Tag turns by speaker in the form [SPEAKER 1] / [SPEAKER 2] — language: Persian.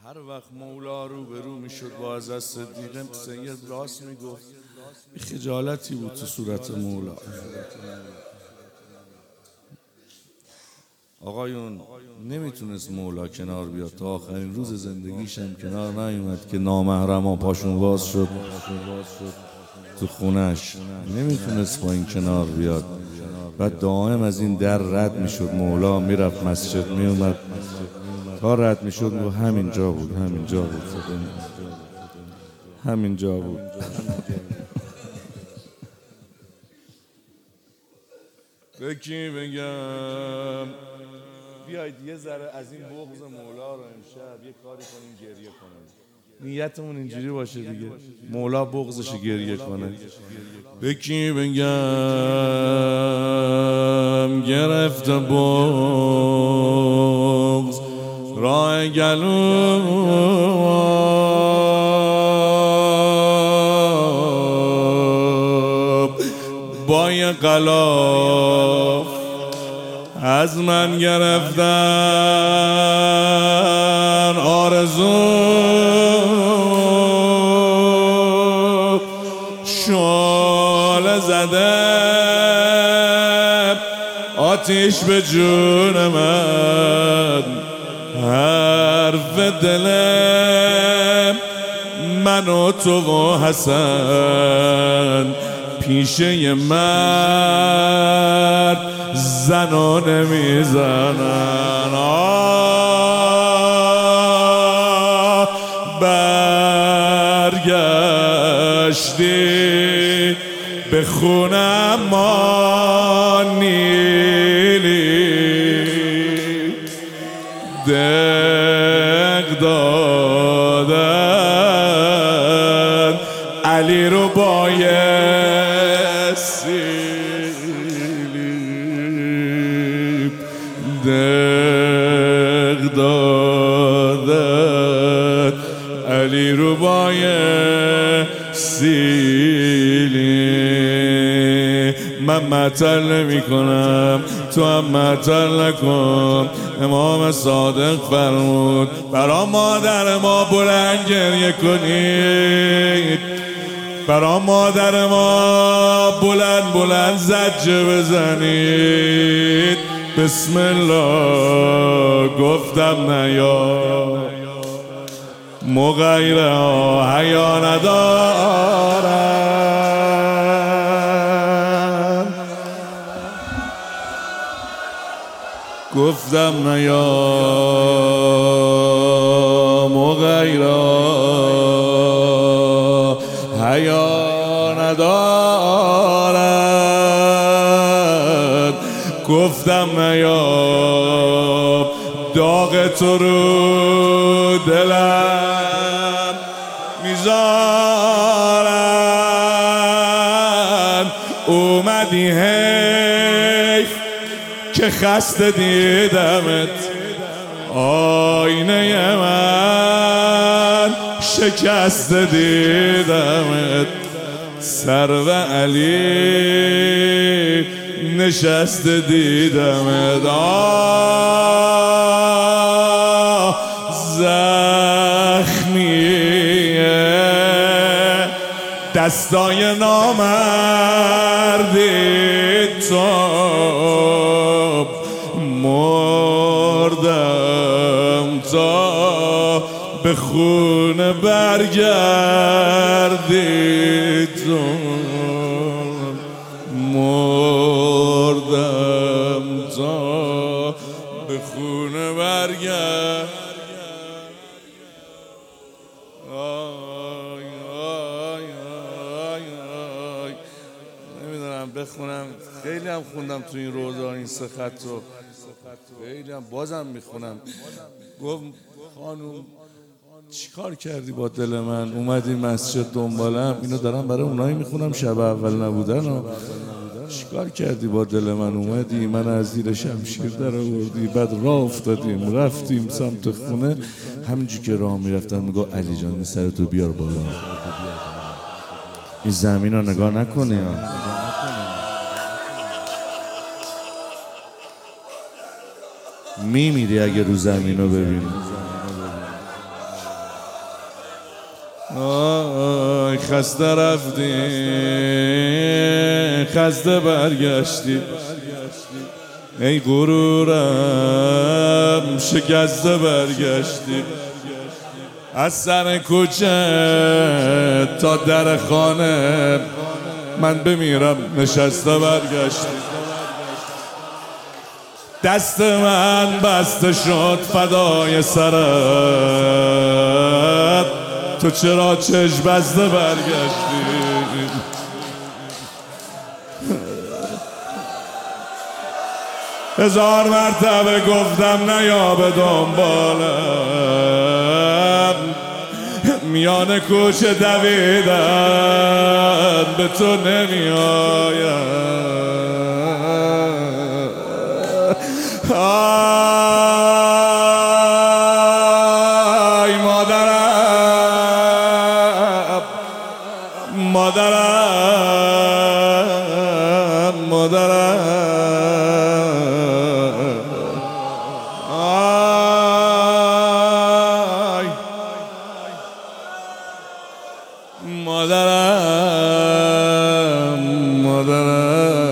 [SPEAKER 1] هر وقت مولا رو به رو میشد با حضرت صدیق سید راست میگفت. خجالتی بود تو صورت مولا. آقایون نمیتونست مولا کنار بیاد، تا آخرین روز زندگیش هم کنار نیومد که نامحرما پاشون باز شد تو خونش. نمیتونست با این کنار بیاد. بعد دائم از این در رد میشد. مولا میرفت مسجد میومد، تا رد میشد و همینجا بود همینجا بود. به کی بگم؟ بیایید یه ذره از این بغض مولا رو امشب یه کاری کنیم، گریه کنیم. نیتمون اینجوری باشه دیگه، مولا بغضش گریه کنه. به کی بگم گرفت بغض راه گلو، با یه غلاف از من گرفتن آرزو، شعله زده آتیش به جون من، حرف دل من و تو و حسن پیشه مرد زنو نمیزنن. برگشتی به خونم ما نیلی، دق دادن علی رو بایستی، دق دادن علی رو بایستی. من معطل نمی کنم، تو هم معطل نکن. امام صادق فرمود برا مادر ما بلند گریه کنید، برا مادر ما بلند بلند زجه بزنید. بسم الله گفتم نیا، مغیره ها حیا ندارن. گفتم نیا، مغیره ها حیا ندارن. گفتم نیا، داغ تو رو دلم میذارن. اومدی حیف که خسته دیدمت، آینه من شکسته دیدمت. سرو علی نشسته دیدمت. زخمیه دستای نامردی تو، مردم تا به خونه برگردی تو، مردم تا به خونه برگردی. نمیدونم بخونم، خیلی هم خوندم تو این روزا این سه خط رو، خیلی هم بازم میخونم. گفت خانوم چیکار کردی با دل من؟ اومدی مسجد دنبالم. اینو دارم برای اونایی میخونم شب اول نبودن. چیکار کردی با دل من؟ اومدی من از زیر شمشیر در آوردی، بعد راه افتادیم رفتیم سمت خونه. همینجور که راه میرفتم میگو علی جان این سرتو بیار بالا، این زمین رو نگاه نکنی، میمیری اگه رو زمین رو ببینی. آی خسته رفتی خسته برگشتی، ای غرورم شکسته برگشتی، از سر کوچه تا در خانه من بمیرم نشسته برگشتی، دست من بسته شد فدای سرت، تو چرا چشم بسته برگشتی؟ هزار مرتبه گفتم نیا به دنبالم، میان کوچه دویدن به تو نمیایم. آی مادرم مادرم مادرم، آی مادرم مادرم.